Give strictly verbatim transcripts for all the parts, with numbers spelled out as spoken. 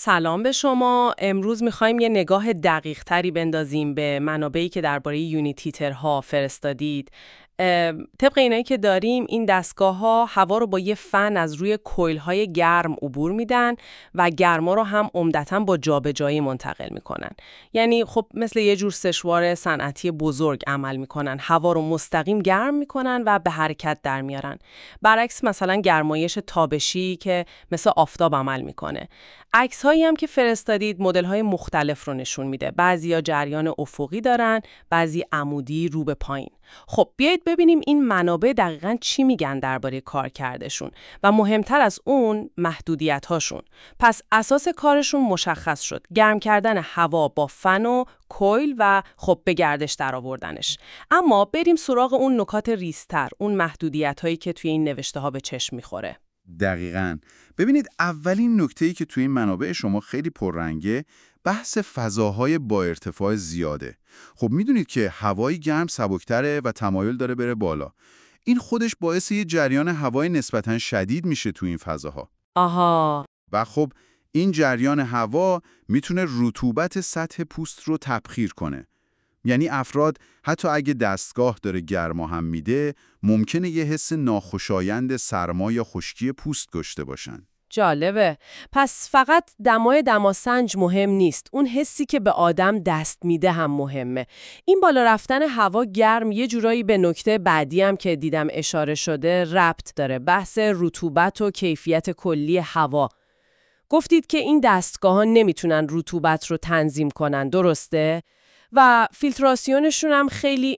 سلام به شما. امروز می‌خوایم یه نگاه دقیق تری بندازیم به منابعی که درباره یونیت هیترها فرستادید. اه، طبق اینایی که داریم این دستگاه‌ها هوا رو با یه فن از روی کویل‌های گرم عبور میدن و گرما رو هم عمدتاً با جابجایی منتقل میکنن. یعنی خب مثل یه جور سشوار صنعتی بزرگ عمل میکنن. هوا رو مستقیم گرم میکنن و به حرکت در میارن. برعکس مثلا گرمایش تابشی که مثل آفتاب عمل میکنه. عکس هایی هم که فرستادید مدل های مختلف رو نشون میده. بعضیا جریان افقی دارن، بعضی عمودی رو به پایین. خب بیایید ببینیم این منابع دقیقاً چی میگن درباره کارکردشون و مهمتر از اون محدودیت هاشون. پس اساس کارشون مشخص شد. گرم کردن هوا با فن و کویل و خب به گردش در آوردنش. اما بریم سراغ اون نکات ریزتر، اون محدودیت هایی که توی این نوشته ها به چشم میخوره. دقیقاً. ببینید اولین نکته‌ای که توی این منابع شما خیلی پررنگه بحث فضاهای با ارتفاع زیاده. خب میدونید که هوای گرم سبکتره و تمایل داره بره بالا. این خودش باعث یه جریان هوای نسبتاً شدید میشه توی این فضاها. آها. و خب این جریان هوا میتونه رطوبت سطح پوست رو تبخیر کنه. یعنی افراد حتی اگه دستگاه داره گرما هم میده ممکنه یه حس ناخوشایند سرما یا خشکی پوست داشته باشن. جالبه. پس فقط دمای دماسنج مهم نیست. اون حسی که به آدم دست میده هم مهمه. این بالا رفتن هوا گرم یه جورایی به نکته بعدی هم که دیدم اشاره شده ربط داره. بحث رطوبت و کیفیت کلی هوا. گفتید که این دستگاه ها نمیتونن رطوبت رو تنظیم کنن، درسته؟ و فیلتراسیونشون هم خیلی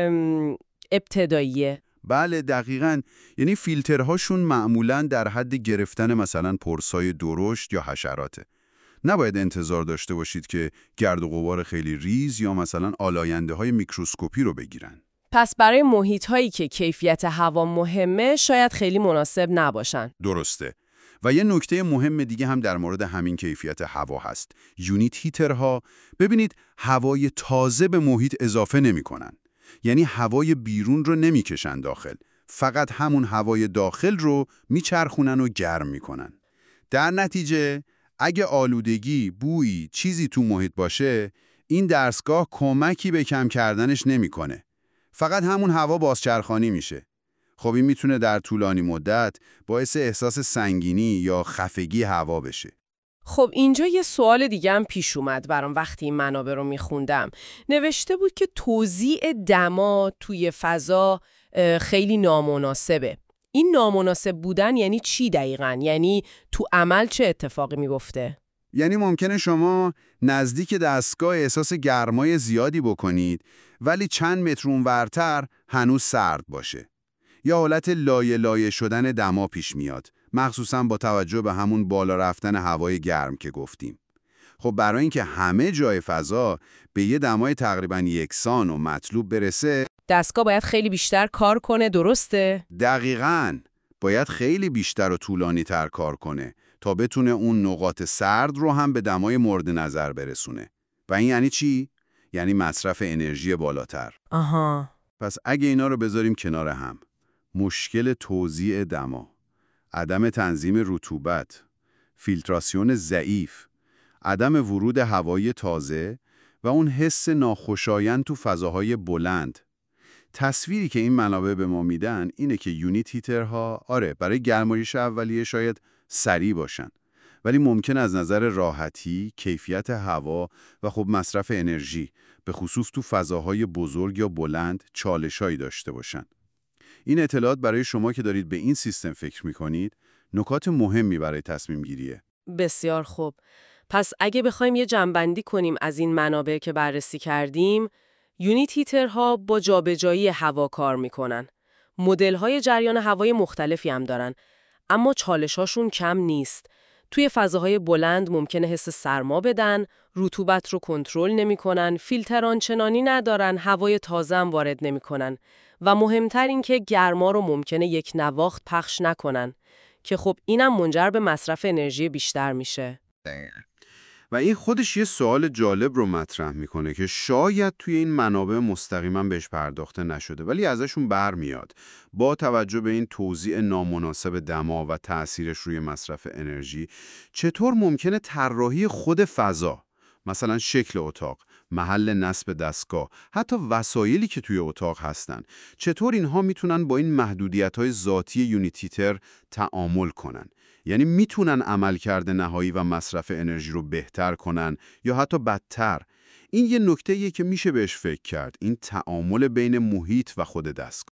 ابتداییه. بله دقیقاً. یعنی فیلترهاشون معمولاً در حد گرفتن مثلا پرسای درشت یا حشراته. نباید انتظار داشته باشید که گرد و غبار خیلی ریز یا مثلا آلاینده های میکروسکوپی رو بگیرن. پس برای محیط هایی که کیفیت هوا مهمه شاید خیلی مناسب نباشن. درسته. و یه نکته مهم دیگه هم در مورد همین کیفیت هوا هست. یونیت هیترها ببینید هوای تازه به محیط اضافه نمی‌کنن. یعنی هوای بیرون رو نمیکشن داخل. فقط همون هوای داخل رو میچرخونن و گرم میکنن. در نتیجه اگه آلودگی، بویی، چیزی تو محیط باشه، این دستگاه کمکی به کم کردنش نمیکنه. فقط همون هوا بازچرخانی میشه. خب این میتونه در طولانی مدت باعث احساس سنگینی یا خفگی هوا بشه. خب اینجا یه سوال دیگه هم پیش اومد برام وقتی این منابع رو میخوندم. نوشته بود که توزیع دما توی فضا خیلی نامناسبه. این نامناسب بودن یعنی چی دقیقاً؟ یعنی تو عمل چه اتفاقی میفته؟ یعنی ممکنه شما نزدیک دستگاه احساس گرمای زیادی بکنید ولی چند متر اونورتر هنوز سرد باشه. یا حالت لایه لایه شدن دما پیش میاد، مخصوصاً با توجه به همون بالا رفتن هوای گرم که گفتیم. خب برای اینکه همه جای فضا به یه دمای تقریباً یکسان و مطلوب برسه، دستگاه باید خیلی بیشتر کار کنه، درسته؟ دقیقاً. باید خیلی بیشتر و طولانی تر کار کنه تا بتونه اون نقاط سرد رو هم به دمای مورد نظر برسونه. و این یعنی چی؟ یعنی مصرف انرژی بالاتر. آها. پس اگه اینا رو بذاریم کنار هم، مشکل توزیع دما، عدم تنظیم رطوبت، فیلتراسیون ضعیف، عدم ورود هوای تازه و اون حس ناخوشایند تو فضاهای بلند. تصویری که این منابع به ما میدن اینه که یونیت هیترها آره برای گرمایش اولیه شاید سریع باشن، ولی ممکن از نظر راحتی، کیفیت هوا و خب مصرف انرژی به خصوص تو فضاهای بزرگ یا بلند چالشایی داشته باشن. این اطلاعات برای شما که دارید به این سیستم فکر میکنید نکات مهمی برای تصمیم گیریه. بسیار خوب. پس اگه بخوایم یه جمع‌بندی کنیم از این منابع که بررسی کردیم، یونیت هیترها با جابجایی هوا کار میکنن. مدل‌های جریان هوای مختلفی هم دارن، اما چالشاشون کم نیست. توی فضاهای بلند ممکنه حس سرما بدن، رطوبت رو کنترل نمی‌کنن، فیلتر آنچنانی ندارن، هوای تازه هم وارد نمی‌کنن و مهمتر این که گرما رو ممکنه یک نواخت پخش نکنن که خب اینم منجر به مصرف انرژی بیشتر میشه. و این خودش یه سوال جالب رو مطرح میکنه که شاید توی این منابع مستقیما بهش پرداخته نشده ولی ازشون برمیاد. با توجه به این توزیع نامناسب دما و تأثیرش روی مصرف انرژی، چطور ممکنه طراحی خود فضا، مثلا شکل اتاق، محل نصب دستگاه، حتی وسایلی که توی اتاق هستن، چطور اینها میتونن با این محدودیت‌های ذاتی یونیتیتر تعامل کنن؟ یعنی میتونن عملکرد نهایی و مصرف انرژی رو بهتر کنن یا حتی بدتر. این یه نکته‌ایه که میشه بهش فکر کرد، این تعامل بین محیط و خود دستگاه.